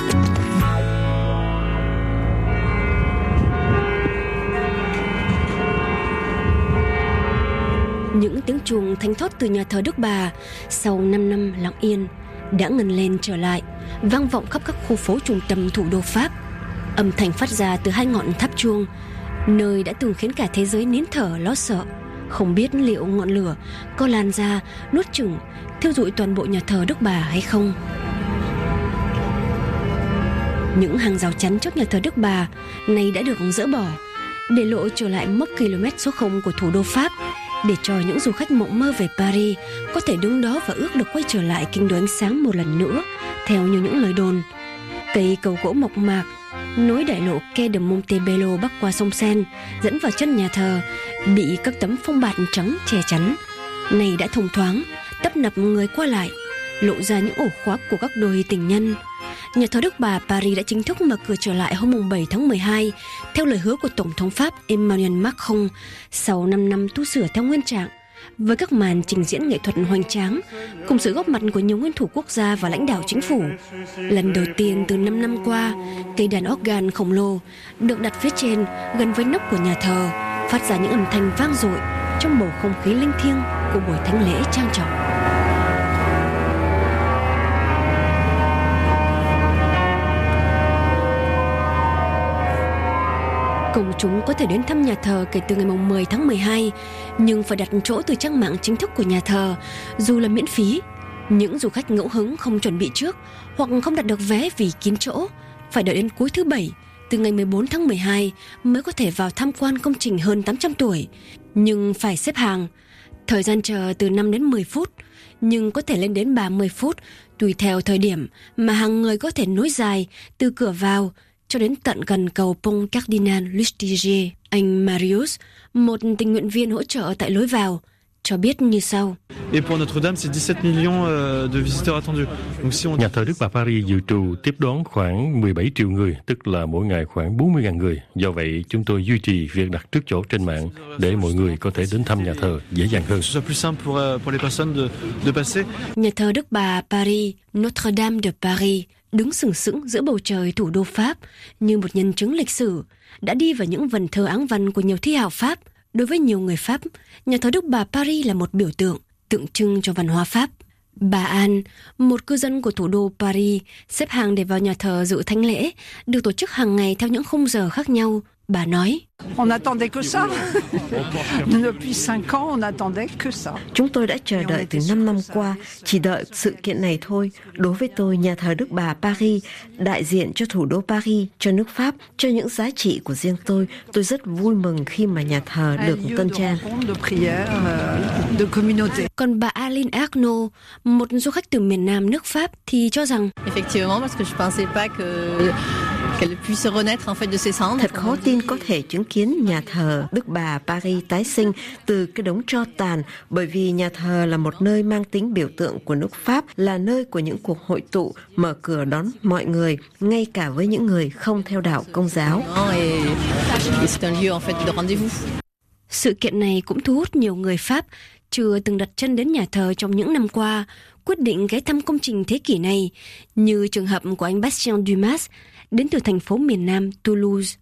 Những tiếng chuông thánh thót từ nhà thờ Đức Bà sau 5 năm lặng yên đã ngân lên trở lại, vang vọng khắp các khu phố trung tâm thủ đô Pháp. Âm thanh phát ra từ hai ngọn tháp chuông, nơi đã từng khiến cả thế giới nín thở lo sợ, không biết liệu ngọn lửa có lan ra nuốt chửng thiêu rụi toàn bộ nhà thờ Đức Bà hay không. Những hàng rào chắn trước nhà thờ Đức Bà này đã được dỡ bỏ, để lộ trở lại mốc km số 0 của thủ đô Pháp, để cho những du khách mộng mơ về Paris có thể đứng đó và ước được quay trở lại kinh đô ánh sáng một lần nữa, theo như những lời đồn. Cây cầu gỗ mộc mạc nối đại lộ Quai de Montebello bắc qua sông Seine dẫn vào chân nhà thờ bị các tấm phông bạt trắng che chắn, này đã thông thoáng, tấp nập người qua lại, lộ ra những ổ khóa của các đôi tình nhân. Nhà thờ Đức Bà Paris đã chính thức mở cửa trở lại hôm 7 tháng 12 theo lời hứa của Tổng thống Pháp Emmanuel Macron sau 5 năm tu sửa theo nguyên trạng, với các màn trình diễn nghệ thuật hoành tráng cùng sự góp mặt của nhiều nguyên thủ quốc gia và lãnh đạo chính phủ. Lần đầu tiên từ 5 năm qua, cây đàn organ khổng lồ được đặt phía trên gần với nóc của nhà thờ, phát ra những âm thanh vang dội trong bầu không khí linh thiêng của buổi thánh lễ trang trọng. Công chúng có thể đến thăm nhà thờ kể từ ngày 10 tháng 12, nhưng phải đặt chỗ từ trang mạng chính thức của nhà thờ, dù là miễn phí. Những du khách ngẫu hứng không chuẩn bị trước hoặc không đặt được vé vì kín chỗ phải đợi đến cuối thứ Bảy, từ ngày 14 tháng 12 mới có thể vào tham quan công trình hơn 800 tuổi, nhưng phải xếp hàng. Thời gian chờ từ 5 đến 10 phút, nhưng có thể lên đến 30 phút tùy theo thời điểm mà hàng người có thể nối dài từ cửa vào cho đến tận gần cầu Pont Cardinal Lustiger. Anh Marius, một tình nguyện viên hỗ trợ tại lối vào, cho biết như sau. Nhà thờ Đức Bà Paris dự trù tiếp đón khoảng 17 triệu người, tức là mỗi ngày khoảng 40.000 người. Do vậy, chúng tôi duy trì việc đặt trước chỗ trên mạng để mọi người có thể đến thăm nhà thờ dễ dàng hơn. Nhà thờ Đức Bà Paris, Notre Dame de Paris, đứng sừng sững giữa bầu trời thủ đô Pháp như một nhân chứng lịch sử, đã đi vào những vần thơ áng văn của nhiều thi hào Pháp. Đối với nhiều người Pháp, nhà thờ Đức Bà Paris là một biểu tượng trưng cho văn hóa Pháp. Bà Anne, một cư dân của thủ đô Paris, xếp hàng để vào nhà thờ dự thánh lễ, được tổ chức hàng ngày theo những khung giờ khác nhau. Bà nói, chúng tôi đã chờ đợi từ 5 năm qua, chỉ đợi sự kiện này thôi. Đối với tôi, nhà thờ Đức Bà Paris đại diện cho thủ đô Paris, cho nước Pháp, cho những giá trị của riêng tôi. Tôi rất vui mừng khi mà nhà thờ được tân trang. Còn bà Aline Arnaud, một du khách từ miền Nam nước Pháp, thì cho rằng thật khó tin có thể chứng kiến nhà thờ Đức Bà Paris tái sinh từ cái đống tro tàn, bởi vì nhà thờ là một nơi mang tính biểu tượng của nước Pháp, là nơi của những cuộc hội tụ, mở cửa đón mọi người, ngay cả với những người không theo đạo Công giáo. Sự kiện này cũng thu hút nhiều người Pháp chưa từng đặt chân đến nhà thờ trong những năm qua, quyết định ghé thăm công trình thế kỷ này, như trường hợp của anh Bastien Dumas, đến từ thành phố miền Nam Toulouse.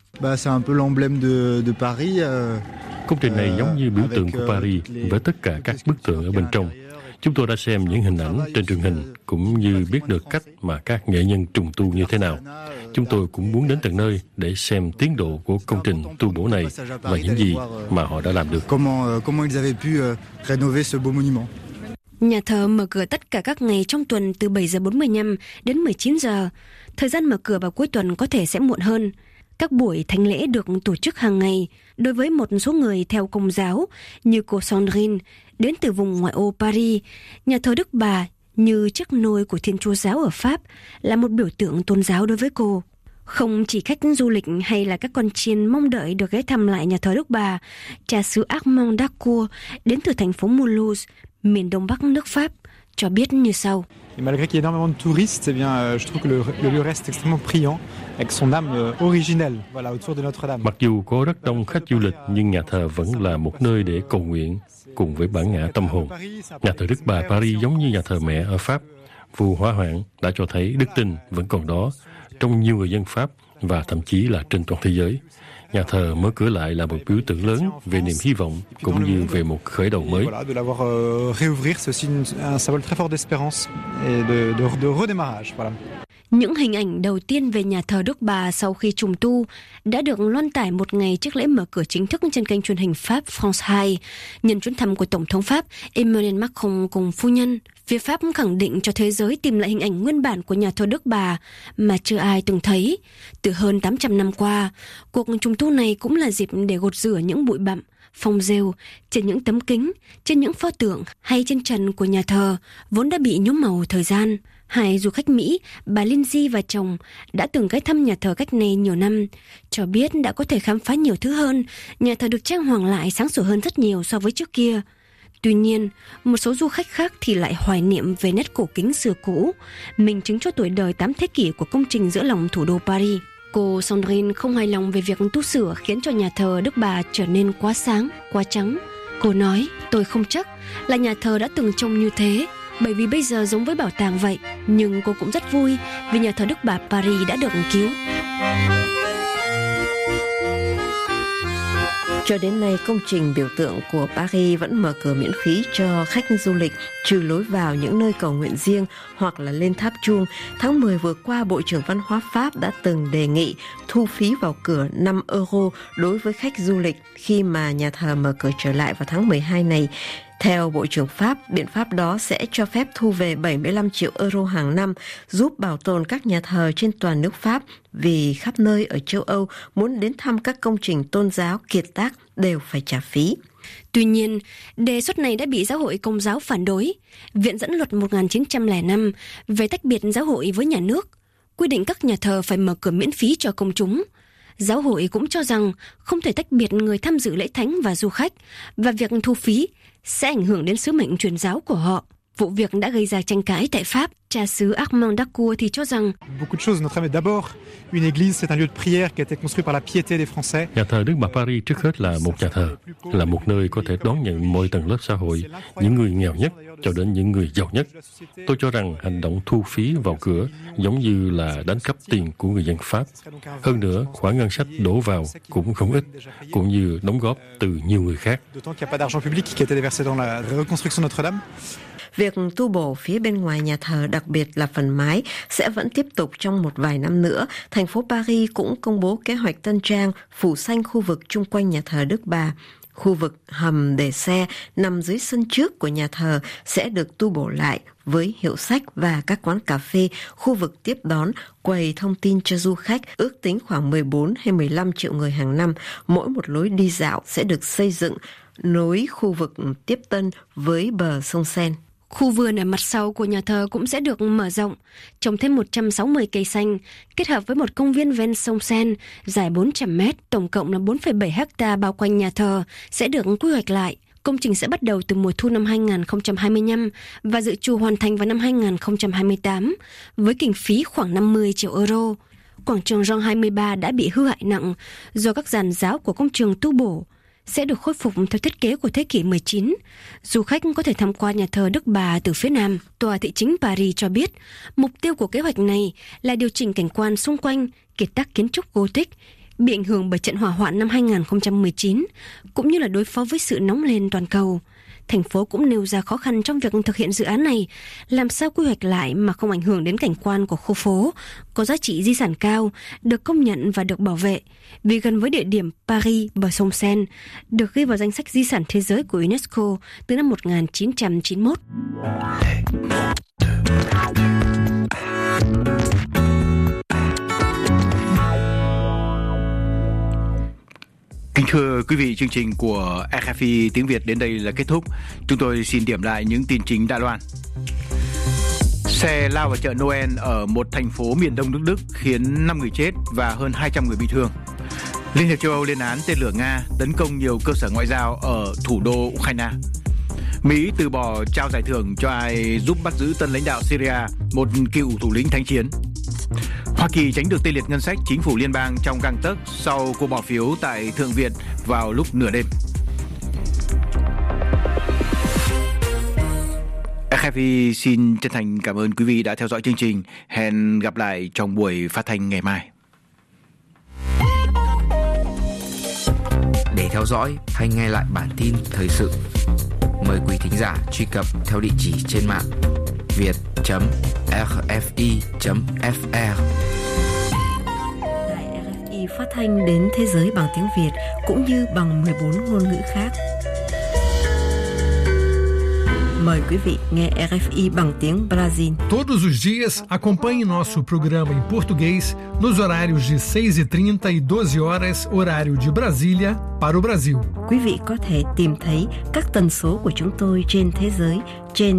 Công trình này giống như biểu tượng của Paris với tất cả các bức tượng ở bên trong. Chúng tôi đã xem những hình ảnh trên truyền hình, cũng như biết được cách mà các nghệ nhân trùng tu như thế nào. Chúng tôi cũng muốn đến tận nơi để xem tiến độ của công trình tu bổ này và những gì mà họ đã làm được. Nhà thờ mở cửa tất cả các ngày trong tuần từ 7 giờ 45 đến 19 giờ. Thời gian mở cửa vào cuối tuần có thể sẽ muộn hơn. Các buổi thánh lễ được tổ chức hàng ngày đối với một số người theo Công giáo như cô Sandrine đến từ vùng ngoại ô Paris. Nhà thờ Đức Bà như chiếc nôi của Thiên Chúa giáo ở Pháp là một biểu tượng tôn giáo đối với cô. Không chỉ khách du lịch hay là các con chiên mong đợi được ghé thăm lại nhà thờ Đức Bà, cha xứ Armand Dacour đến từ thành phố Mulhouse, miền đông bắc nước Pháp, cho biết như sau. Malgré qu'il y ait énormément de touristes, eh bien, je trouve que le lieu reste extrêmement priant, avec son âme originelle, voilà, autour de Notre-Dame. Mặc dù có rất đông khách du lịch, nhưng nhà thờ vẫn là một nơi để cầu nguyện, cùng với bản ngã tâm hồn. Nhà thờ Đức Bà Paris giống như nhà thờ mẹ ở Pháp. Vụ hỏa hoạn đã cho thấy đức tin vẫn còn đó trong nhiều người dân Pháp và thậm chí là trên toàn thế giới. Nhà thờ mở cửa lại là một biểu tượng lớn về niềm hy vọng cũng như về một khởi đầu mới. Những hình ảnh đầu tiên về nhà thờ Đức Bà sau khi trùng tu đã được loan tải một ngày trước lễ mở cửa chính thức trên kênh truyền hình Pháp France 2. Nhân chuyến thăm của Tổng thống Pháp Emmanuel Macron cùng phu nhân, phía Pháp khẳng định cho thế giới tìm lại hình ảnh nguyên bản của nhà thờ Đức Bà mà chưa ai từng thấy. Từ hơn 800 năm qua, cuộc trùng tu này cũng là dịp để gột rửa những bụi bặm, phong rêu trên những tấm kính, trên những pho tượng hay trên trần của nhà thờ vốn đã bị nhuốm màu thời gian. Hai du khách Mỹ, bà Lindsay và chồng đã từng ghé thăm nhà thờ cách này nhiều năm, cho biết đã có thể khám phá nhiều thứ hơn. Nhà thờ được trang hoàng lại sáng sủa hơn rất nhiều so với trước kia. Tuy nhiên, một số du khách khác thì lại hoài niệm về nét cổ kính xưa cũ, minh chứng cho tuổi đời 8 thế kỷ của công trình giữa lòng thủ đô Paris. Cô Sandrine không hài lòng về việc tu sửa khiến cho nhà thờ Đức Bà trở nên quá sáng, quá trắng. Cô nói, tôi không chắc là nhà thờ đã từng trông như thế, bởi vì bây giờ giống với bảo tàng vậy. Nhưng cô cũng rất vui vì nhà thờ Đức Bà Paris đã được cứu. Cho đến nay, công trình biểu tượng của Paris vẫn mở cửa miễn phí cho khách du lịch, trừ lối vào những nơi cầu nguyện riêng hoặc là lên tháp chuông. Tháng 10 vừa qua, Bộ trưởng Văn hóa Pháp đã từng đề nghị thu phí vào cửa 5 euro đối với khách du lịch khi mà nhà thờ mở cửa trở lại vào tháng 12 này. Theo Bộ trưởng Pháp, biện pháp đó sẽ cho phép thu về 75 triệu euro hàng năm, giúp bảo tồn các nhà thờ trên toàn nước Pháp, vì khắp nơi ở châu Âu muốn đến thăm các công trình tôn giáo kiệt tác đều phải trả phí. Tuy nhiên, đề xuất này đã bị giáo hội Công giáo phản đối. Viện dẫn luật 1905 về tách biệt giáo hội với nhà nước quy định các nhà thờ phải mở cửa miễn phí cho công chúng. Giáo hội cũng cho rằng không thể tách biệt người tham dự lễ thánh và du khách, và việc thu phí sẽ ảnh hưởng đến sứ mệnh truyền giáo của họ. Vụ việc đã gây ra tranh cãi tại Pháp. Cha xứ Armand Dacour thì cho rằng nhà thờ Đức Bà Paris trước hết là một nhà thờ, là một nơi có thể đón nhận mọi tầng lớp xã hội, những người nghèo nhất cho đến những người giàu nhất. Tôi cho rằng hành động thu phí vào cửa giống như là đánh cắp tiền của người dân Pháp. Hơn nữa, khoản ngân sách đổ vào cũng không ít, cũng như đóng góp từ nhiều người khác. Việc tu bổ phía bên ngoài nhà thờ, đặc biệt là phần mái, sẽ vẫn tiếp tục trong một vài năm nữa. Thành phố Paris cũng công bố kế hoạch tân trang, phủ xanh khu vực chung quanh nhà thờ Đức Bà. Khu vực hầm để xe nằm dưới sân trước của nhà thờ sẽ được tu bổ lại với hiệu sách và các quán cà phê, khu vực tiếp đón, quầy thông tin cho du khách, ước tính khoảng 14 hay 15 triệu người hàng năm. Mỗi một lối đi dạo sẽ được xây dựng nối khu vực tiếp tân với bờ sông Seine. Khu vườn ở mặt sau của nhà thờ cũng sẽ được mở rộng, trồng thêm 160 cây xanh, kết hợp với một công viên ven sông Seine dài 400 mét, tổng cộng là 4,7 hectare bao quanh nhà thờ sẽ được quy hoạch lại. Công trình sẽ bắt đầu từ mùa thu năm 2025 và dự trù hoàn thành vào năm 2028 với kinh phí khoảng 50 triệu euro. Quảng trường Jean 23 đã bị hư hại nặng do các giàn giáo của công trường tu bổ, sẽ được khôi phục theo thiết kế của thế kỷ 19. Du khách có thể tham quan nhà thờ Đức Bà từ phía nam. Tòa thị chính Paris cho biết, mục tiêu của kế hoạch này là điều chỉnh cảnh quan xung quanh kiệt tác kiến trúc Gothic bị ảnh hưởng bởi trận hỏa hoạn năm 2019, cũng như là đối phó với sự nóng lên toàn cầu. Thành phố cũng nêu ra khó khăn trong việc thực hiện dự án này, làm sao quy hoạch lại mà không ảnh hưởng đến cảnh quan của khu phố, có giá trị di sản cao, được công nhận và được bảo vệ, vì gần với địa điểm Paris bờ sông Seine, được ghi vào danh sách di sản thế giới của UNESCO từ năm 1991. Kính thưa quý vị, chương trình của RFI tiếng Việt đến đây là kết thúc. Chúng tôi xin điểm lại những tin chính Đài Loan. Xe lao vào chợ Noel ở một thành phố miền đông nước Đức khiến 5 người chết và hơn 200 người bị thương. Liên hiệp châu Âu lên án tên lửa Nga tấn công nhiều cơ sở ngoại giao ở thủ đô Ukraine. Mỹ từ bỏ trao giải thưởng cho ai giúp bắt giữ tân lãnh đạo Syria, một cựu thủ lĩnh thánh chiến. Hoa Kỳ tránh được tê liệt ngân sách chính phủ liên bang trong gang tấc sau cuộc bỏ phiếu tại Thượng viện vào lúc nửa đêm. RFI xin chân thành cảm ơn quý vị đã theo dõi chương trình. Hẹn gặp lại trong buổi phát thanh ngày mai. Để theo dõi hay nghe lại bản tin thời sự, mời quý thính giả truy cập theo địa chỉ trên mạng viet.rfi.fr. Đài RFI phát thanh đến thế giới bằng tiếng Việt cũng như bằng 14 ngôn ngữ khác. Mời quý vị nghe RFI bằng tiếng Brazil. Todos os dias, acompanhe nosso programa em português nos horários de 6h30 e 12 horas, horário de Brasília, para o Brasil. Quý vị có thể tìm thấy các tần số của chúng tôi trên thế giới trên